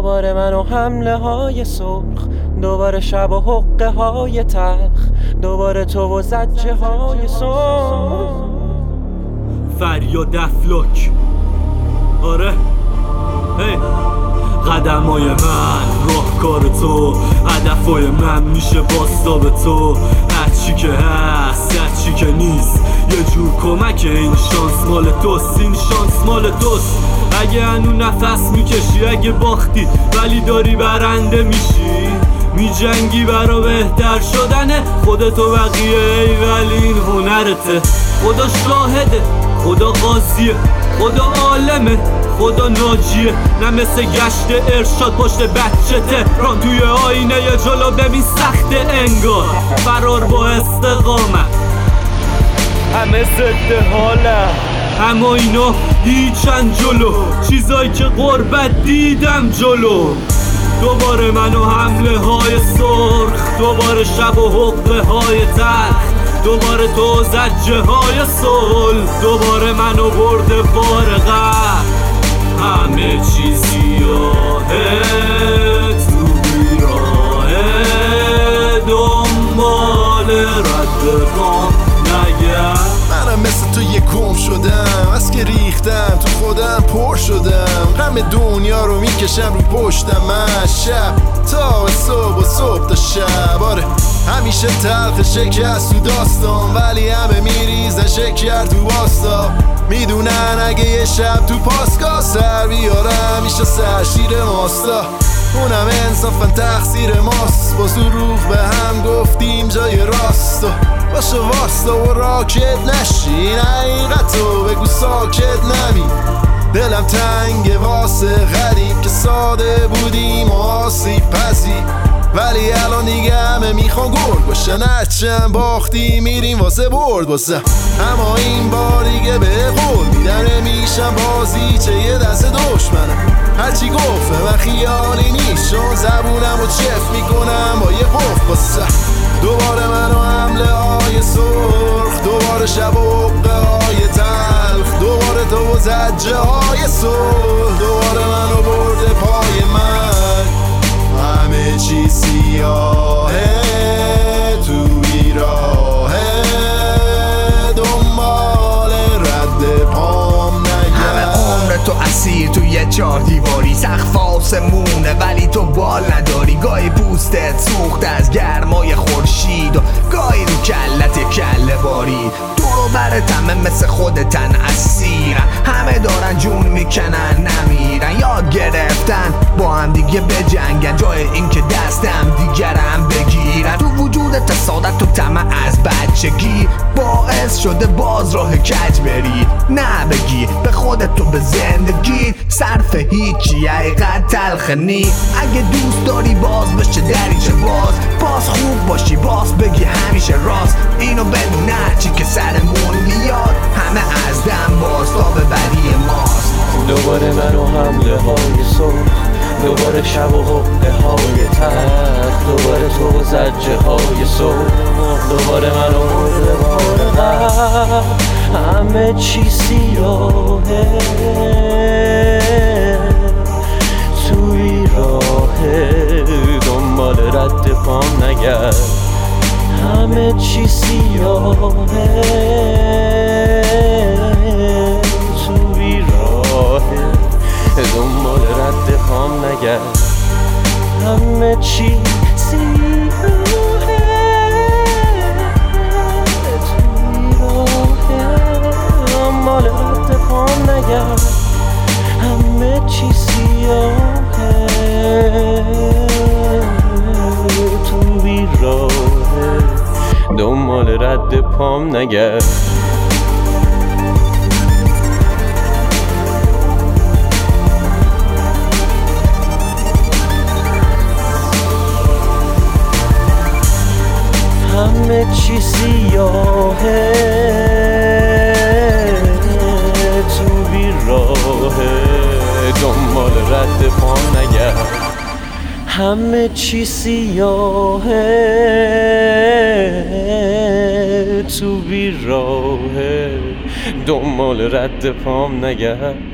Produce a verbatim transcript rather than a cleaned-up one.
دوباره من و حمله های سرخ، دوباره شب و حقه های تلخ، دوباره تو و زجه های سرخ. فریاد افلاک. آره هی قدمای من راهکار تو، هدفای من میشه باستاب تو. هرچی که هست هرچی که نیست یه جور کمک، این شانس مال توست، این شانس مال توست. اگه هنو نفس میکشی، اگه باختی ولی داری برنده میشی، میجنگی برا بهتر شدن خودتو بقیه، ای ولی این هنرته. خدا شاهده، خدا قاضیه، خدا عالمه، خدا ناجیه. نه مثل گشت ارشاد پشت بچه تهران، توی آینه یه جلو ببین سخته انگار فرار با استقامت. همه ضد حاله، اما اینا هیچن جلو چیزایی که غربت دیدم جلو. دوباره من و حمله های سرخ، دوباره شب و حقه های تلخ، دوباره تو زجه های صلح، دوباره من و برده بار غم. همه چی سیاهه تو بیراهه، دنبال رد پام نگرد. منم مثل تو یه گم شدم، از که ریختم تو خودم پر شدم. غم دنیا رو میکشم رو پشتم من، شب تا صبح و صبح تا شب. آره همیشه تلخ شکست تو داستان، ولی همه میریزن شکر تو واستا. میدونن اگه یه شب تو پاسگاه سر بیارم میشه سرشیر ماستا. اونم انصافا تقصیر ماست، با ظروف به هم گفتیم جای راست. باشه واستا و راکت نشین، حقیقتو بگو ساکت نمی. دلم تنگ واسه غریب که ساده بودیم و آسیب پذیر، ولی الان دیگه همه میخوان گرگ باشن. هرچند باختی میریم واسه برد واسه، اما این بار دیگه به قول میدم نمیشم بازی چه یه دست دشمنم. هرچی گفته من خیالی نیست، چون زبونم و چف میکنم با یه قف واسه. دوباره من و حمله های سرخ، دوباره شب و حقه های تلخ، دوباره تو و زجه های صلح، دوباره من و برده پای من. همه چی سیاهه توی راهه، دنبال رد پام نگرد. همه عمر تو اسیر توی چار دیواری، سقف آسمونه ولی تو بال نداری. گاهی پوستت سوخت از گرمای خورشید و گاهی رو کلت کله باری. دورو برت همه مثل خودتن اسیرن، همه دارن جون میکنن نمیرن. یاد گرفتن با هم دیگه بجنگن، جای اینکه دستم دیگرم بگیرن. تو وجودت سعادت تو طمع از بچگی باعث شده باز راه کج بری. نه بگی به خودت تو به زندگی صرف هیچی، حقیقت تلخ نی. اگه دوست داری باز بشه دریچه باز، باز خوب باشی باز بگی همیشه راست. اینو بدون هرچی که سرمون بیاد، همه از دم باز تا به بدی ماست. دوباره من و حمله های سرخ، دوباره شب و حقه های تلخ، دوباره تو و زجه های سرخ، دوباره من و برده بار غم. همه چی سیاهه توی راهه، دنبال رد پام نگرد. همه چی سیاهه توی راهه، دنبال رد پام نگرد. همه چی سیاهه توی راهه، دنبال رد پام نگرد. همه چی سیاهه توی راهه، دنبال رد پام نگرد. همه چی سیاهه تو بیراهه، دنبال رد پام نگرد. همه چی سیاهه تو بیراهه، دنبال رد پام نگرد.